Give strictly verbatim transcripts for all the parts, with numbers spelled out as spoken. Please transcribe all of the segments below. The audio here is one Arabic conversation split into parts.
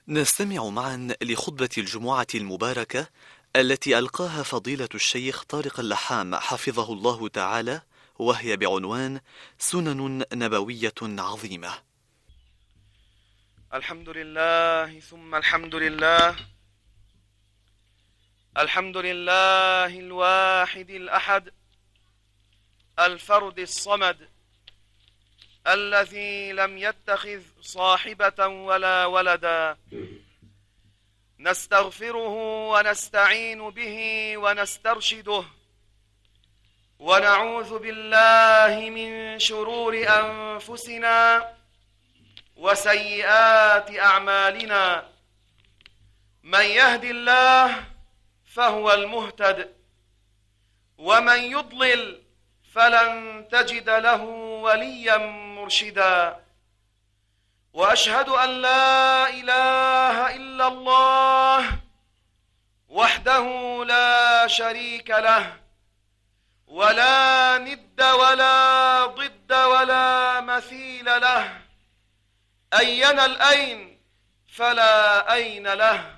نستمع معا لخطبة الجمعة المباركة التي ألقاها فضيلة الشيخ طارق اللحام حفظه الله تعالى، وهي بعنوان سنن نبوية عظيمة. الحمد لله ثم الحمد لله الحمد لله الواحد الأحد الفرد الصمد الذي لم يتخذ صاحبة ولا ولدا، نستغفره ونستعين به ونسترشده، ونعوذ بالله من شرور أنفسنا وسيئات أعمالنا. من يهد الله فهو المهتد، ومن يضلل فلن تجد له وليا مرشدا. وأشهد أن لا إله إلا الله وحده لا شريك له، ولا ند ولا ضد ولا مثيل له. أين الأين فلا أين له،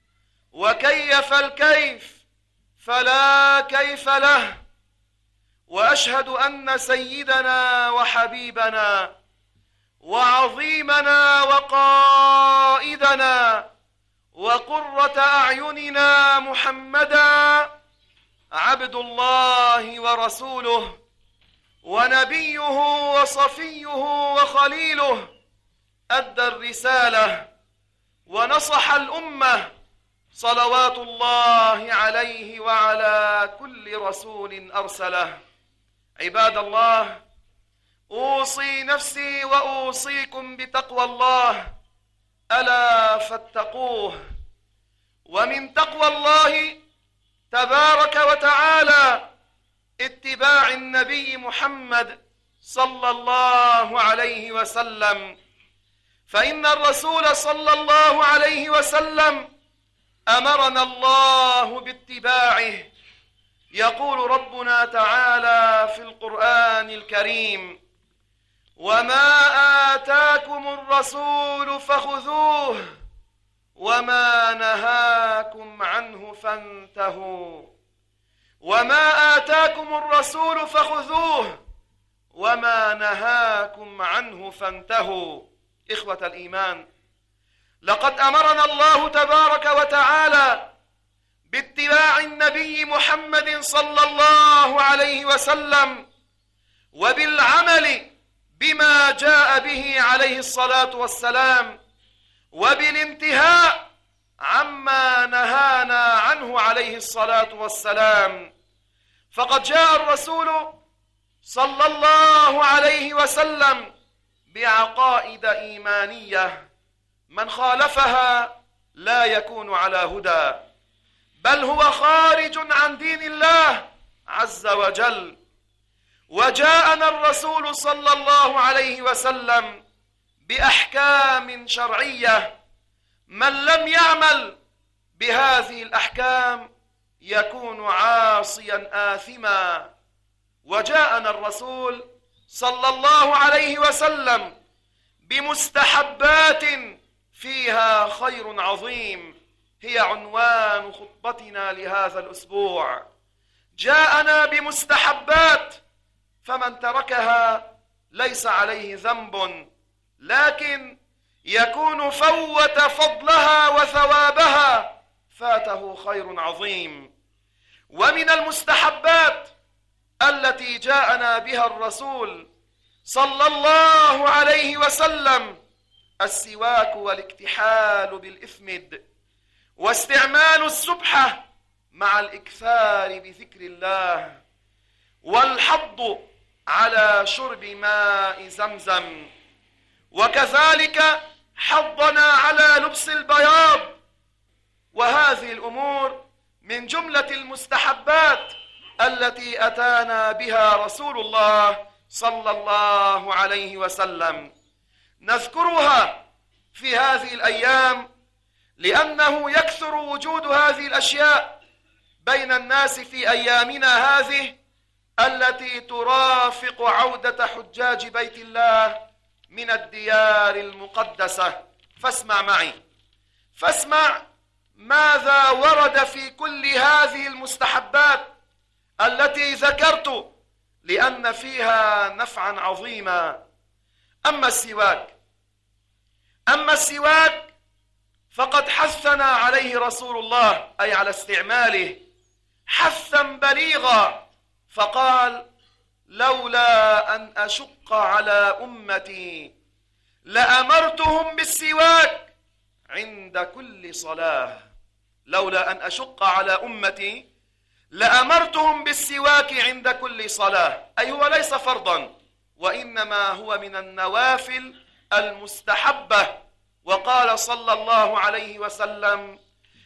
وكيف الكيف فلا كيف له. وأشهد أن سيدنا وحبيبنا وعظيمنا وقائدنا وقرة أعيننا محمدا عبد الله ورسوله، ونبيه وصفيه وخليله، أدى الرسالة ونصح الأمة، صلوات الله عليه وعلى كل رسول أرسله. عباد الله، أوصي نفسي وأوصيكم بتقوى الله، ألا فاتقوه. ومن تقوى الله تبارك وتعالى اتباع النبي محمد صلى الله عليه وسلم، فإن الرسول صلى الله عليه وسلم أمرنا الله باتباعه. يقول ربنا تعالى في القرآن الكريم: وما آتاكم الرسول فخذوه وما نهاكم عنه فانتهوا. وما آتاكم الرسول فخذوه وما نهاكم عنه فانتهوا. إخوة الإيمان، لقد أمرنا الله تبارك وتعالى باتباع النبي محمد صلى الله عليه وسلم، وبالعمل بما جاء به عليه الصلاة والسلام، وبالانتهاء عما نهانا عنه عليه الصلاة والسلام. فقد جاء الرسول صلى الله عليه وسلم بعقائد إيمانية من خالفها لا يكون على هدى، بل هو خارج عن دين الله عز وجل. وجاءنا الرسول صلى الله عليه وسلم بأحكام شرعية، من لم يعمل بهذه الأحكام يكون عاصيا آثما. وجاءنا الرسول صلى الله عليه وسلم بمستحبات فيها خير عظيم، هي عنوان خطبتنا لهذا الأسبوع. جاءنا بمستحبات فمن تركها ليس عليه ذنب، لكن يكون فوت فضلها وثوابها، فاته خير عظيم. ومن المستحبات التي جاءنا بها الرسول صلى الله عليه وسلم السواك والاكتحال بالإثمد، واستعمال السبحة مع الإكثار بذكر الله، والحض على شرب ماء زمزم. وكذلك حضنا على لبس البياض. وهذه الأمور من جملة المستحبات التي أتانا بها رسول الله صلى الله عليه وسلم. نذكرها في هذه الأيام لأنه يكثر وجود هذه الأشياء بين الناس في أيامنا هذه التي ترافق عودة حجاج بيت الله من الديار المقدسة. فاسمع معي. فاسمع ماذا ورد في كل هذه المستحبات التي ذكرت، لأن فيها نفعا عظيما. أما السواك أما السواك فقد حثنا عليه رسول الله، أي على استعماله، حثا بليغا، فقال: لولا أن أشق على أمتي لأمرتهم بالسواك عند كل صلاة. لولا أن أشق على أمتي لأمرتهم بالسواك عند كل صلاة، أي هو ليس فرضا، وإنما هو من النوافل المستحبة. وقال صلى الله عليه وسلم: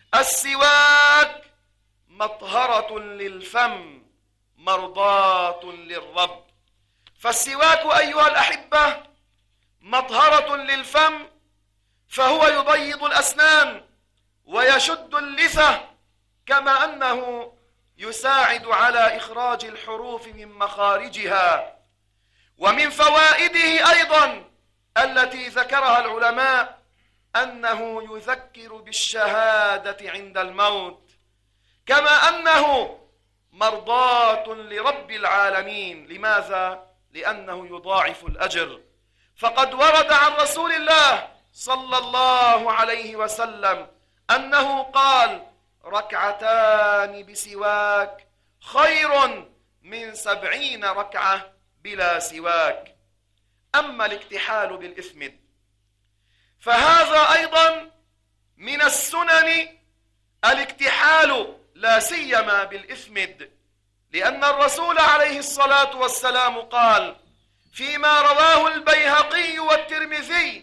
السواك مطهرة للفم مرضاة للرب. فالسواك أيها الأحبة مطهرة للفم، فهو يبيض الأسنان ويشد اللثة، كما أنه يساعد على إخراج الحروف من مخارجها. ومن فوائده أيضا التي ذكرها العلماء أنه يذكر بالشهادة عند الموت، كما أنه مرضاة لرب العالمين. لماذا؟ لأنه يضاعف الأجر. فقد ورد عن رسول الله صلى الله عليه وسلم أنه قال: ركعتان بسواك خير من سبعين ركعة بلا سواك. أما الاكتحال بالإثمد فهذا أيضا من السنن، الاكتحال لا سيما بالإثمد، لأن الرسول عليه الصلاة والسلام قال فيما رواه البيهقي والترمذي: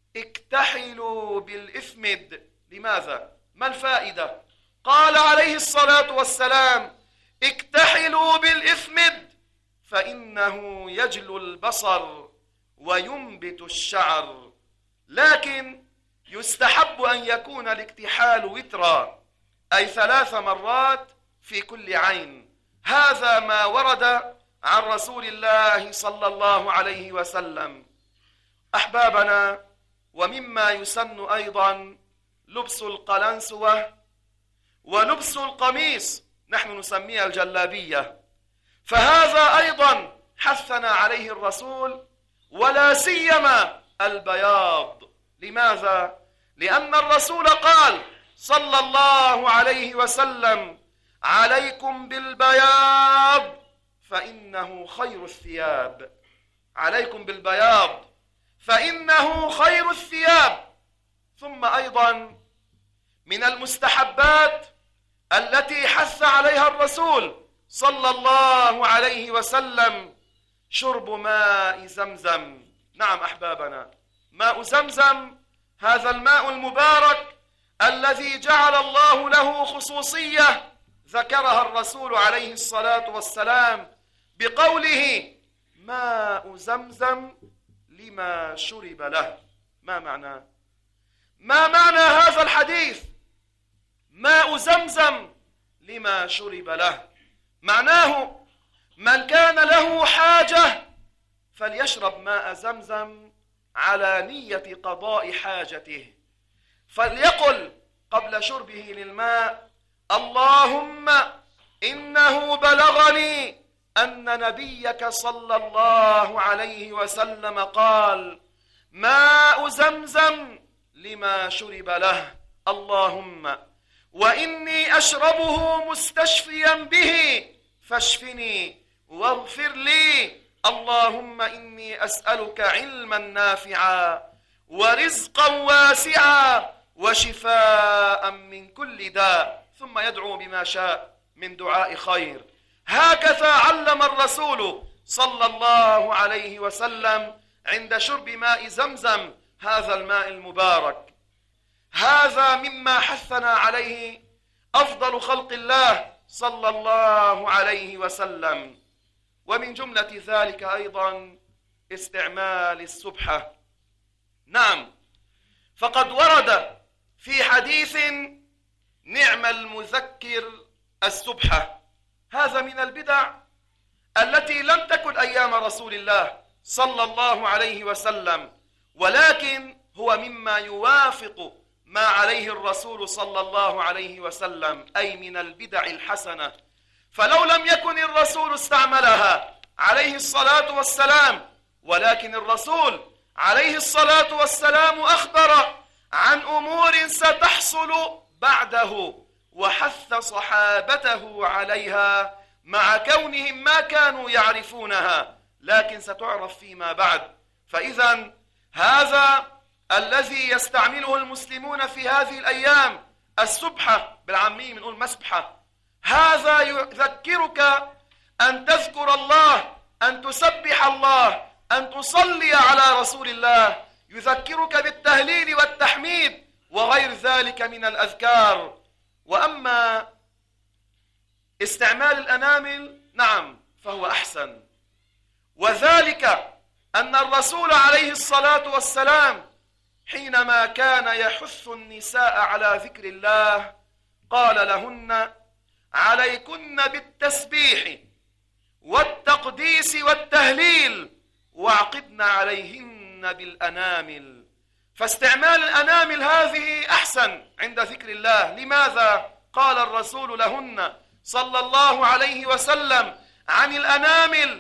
اكتحلوا بالإثمد. لماذا؟ ما الفائدة؟ قال عليه الصلاة والسلام: اكتحلوا بالإثمد فإنه يجلو البصر وينبت الشعر. لكن يستحب أن يكون الاكتحال وترا، أي ثلاث مرات في كل عين. هذا ما ورد عن رسول الله صلى الله عليه وسلم. أحبابنا، ومما يسن أيضا لبس القلنسوة ولبس القميص، نحن نسميها الجلابية، فهذا أيضا حثنا عليه الرسول، ولا سيما البياض. لماذا؟ لأن الرسول قال صلى الله عليه وسلم: عليكم بالبياض فإنه خير الثياب. عليكم بالبياض فإنه خير الثياب. ثم أيضا من المستحبات التي حث عليها الرسول صلى الله عليه وسلم شرب ماء زمزم. نعم أحبابنا، ماء زمزم هذا الماء المبارك الذي جعل الله له خصوصية ذكرها الرسول عليه الصلاة والسلام بقوله: ماء زمزم لما شرب له. ما معنى ما معنى هذا الحديث؟ ماء زمزم لما شرب له، معناه من كان له حاجة فليشرب ماء زمزم على نية قضاء حاجته، فليقل قبل شربه للماء: اللهم إنه بلغني أن نبيك صلى الله عليه وسلم قال: ماء زمزم لما شرب له، اللهم وإني أشربه مستشفيا به فاشفني واغفر لي، اللهم إني أسألك علما نافعا ورزقا واسعا وشفاء من كل داء. ثم يدعو بما شاء من دعاء خير. هكذا علم الرسول صلى الله عليه وسلم عند شرب ماء زمزم هذا الماء المبارك. هذا مما حثنا عليه أفضل خلق الله صلى الله عليه وسلم. ومن جملة ذلك أيضا استعمال السبحة. نعم، فقد ورد في حديث: نعم المذكر السبحة. هذا من البدع التي لم تكن أيام رسول الله صلى الله عليه وسلم، ولكن هو مما يوافق ما عليه الرسول صلى الله عليه وسلم، أي من البدع الحسنة. فلو لم يكن الرسول استعملها عليه الصلاة والسلام، ولكن الرسول عليه الصلاة والسلام أخبر عن أمور ستحصل بعده وحث صحابته عليها، مع كونهم ما كانوا يعرفونها لكن ستعرف فيما بعد. فإذا هذا الذي يستعمله المسلمون في هذه الأيام، السبحة بالعامية بنقول مسبحة، هذا يذكرك أن تذكر الله، أن تسبح الله، أن تصلي على رسول الله، يذكرك بالتهليل والتحميد وغير ذلك من الأذكار. وأما استعمال الأنامل نعم فهو أحسن، وذلك أن الرسول عليه الصلاة والسلام حينما كان يحث النساء على ذكر الله قال لهن: عليكن بالتسبيح والتقديس والتهليل واعقدن عليهن بالأنامل. فاستعمال الأنامل هذه أحسن عند ذكر الله. لماذا؟ قال الرسول لهن صلى الله عليه وسلم عن الأنامل: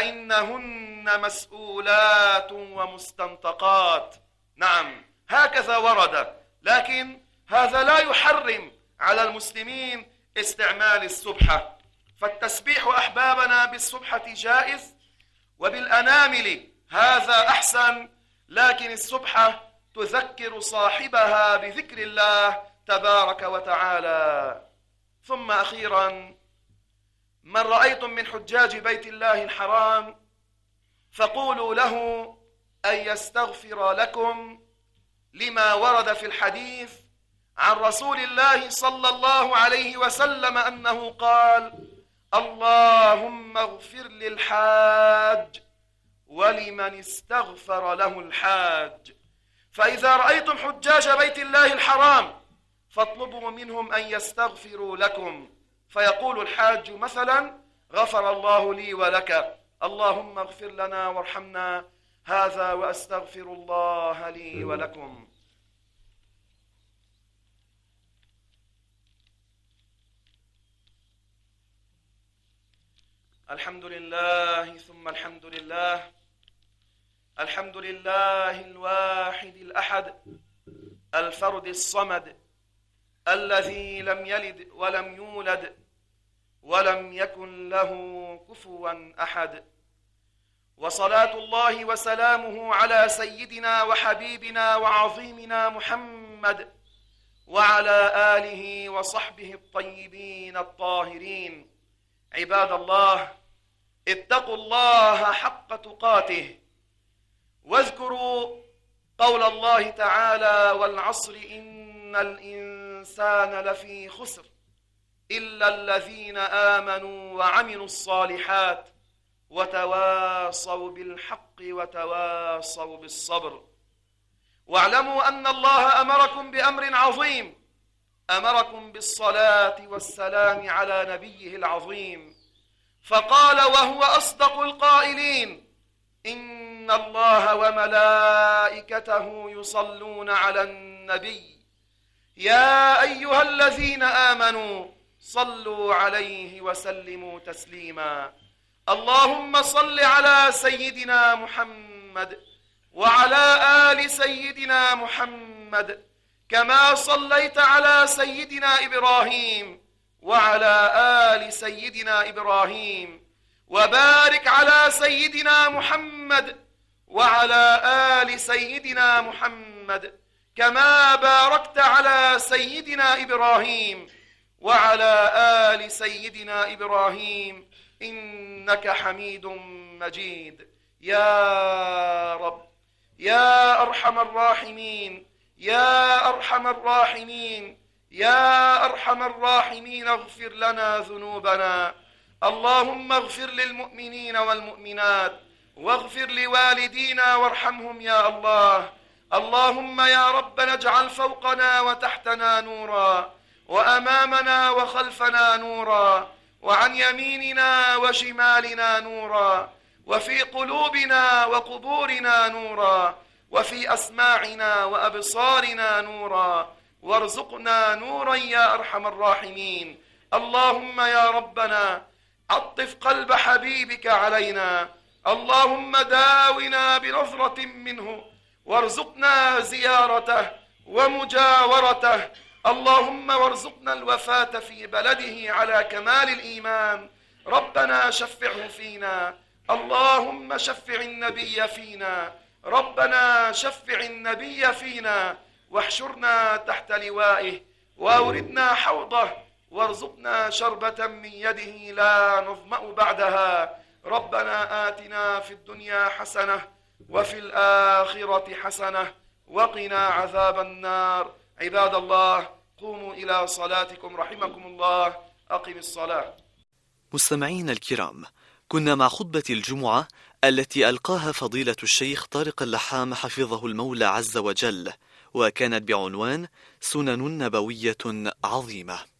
فإنهن مسؤولات ومستنطقات. نعم هكذا ورد، لكن هذا لا يحرم على المسلمين استعمال السبحة. فالتسبيح أحبابنا بالسبحة جائز، وبالأنامل هذا أحسن، لكن السبحة تذكر صاحبها بذكر الله تبارك وتعالى. ثم أخيرا، من رأيتم من حجاج بيت الله الحرام فقولوا له أن يستغفر لكم لما ورد في الحديث عن رسول الله صلى الله عليه وسلم أنه قال: اللهم اغفر للحاج ولمن استغفر له الحاج. فإذا رأيتم حجاج بيت الله الحرام فاطلبوا منهم أن يستغفروا لكم، فيقول الحاج مثلا: غفر الله لي ولك، اللهم اغفر لنا وارحمنا، هذا وأستغفر الله لي ولكم. الحمد لله ثم الحمد لله، الحمد لله الواحد الأحد الفرد الصمد الذي لم يلد ولم يولد ولم يكن له كفوا أحد. وصلاة الله وسلامه على سيدنا وحبيبنا وعظيمنا محمد وعلى آله وصحبه الطيبين الطاهرين. عباد الله، اتقوا الله حق تقاته، واذكروا قول الله تعالى: والعصر إن الإنسان لفي خسر إلا الذين آمنوا وعملوا الصالحات وتواصوا بالحق وتواصوا بالصبر. واعلموا أن الله أمركم بأمر عظيم، أمركم بالصلاة والسلام على نبيه العظيم، فقال وهو أصدق القائلين: إن الله وملائكته يصلون على النبي يا أيها الذين آمنوا صلوا عليه وسلموا تسليما. اللهم صل على سيدنا محمد وعلى آل سيدنا محمد كما صليت على سيدنا إبراهيم وعلى آل سيدنا إبراهيم، وبارك على سيدنا محمد وعلى آل سيدنا محمد كما باركت على سيدنا إبراهيم وعلى آل سيدنا إبراهيم إنك حميد مجيد. يا رب يا أرحم الراحمين، يا أرحم الراحمين، يا أرحم الراحمين، اغفر لنا ذنوبنا. اللهم اغفر للمؤمنين والمؤمنات، واغفر لوالدينا وارحمهم يا الله. اللهم يا ربنا اجعل فوقنا وتحتنا نورا، وأمامنا وخلفنا نورا، وعن يميننا وشمالنا نورا، وفي قلوبنا وقبورنا نورا. وفي أسماعنا وأبصارنا نورا، وارزقنا نورا يا أرحم الراحمين. اللهم يا ربنا عطف قلب حبيبك علينا، اللهم داونا بنظرة منه، وارزقنا زيارته ومجاورته. اللهم وارزقنا الوفاة في بلده على كمال الإيمان. ربنا شفعه فينا، اللهم شفع النبي فينا، ربنا شفع النبي فينا، واحشرنا تحت لوائه، وأوردنا حوضه، وارزقنا شربة من يده لا نظمأ بعدها. ربنا آتنا في الدنيا حسنة وفي الآخرة حسنة وقنا عذاب النار. عباد الله، قوموا إلى صلاتكم رحمكم الله. أقم الصلاة. مستمعين الكرام، كنا مع خطبة الجمعة التي ألقاها فضيلة الشيخ طارق اللحام حفظه المولى عز وجل، وكانت بعنوان سنن نبوية عظيمة.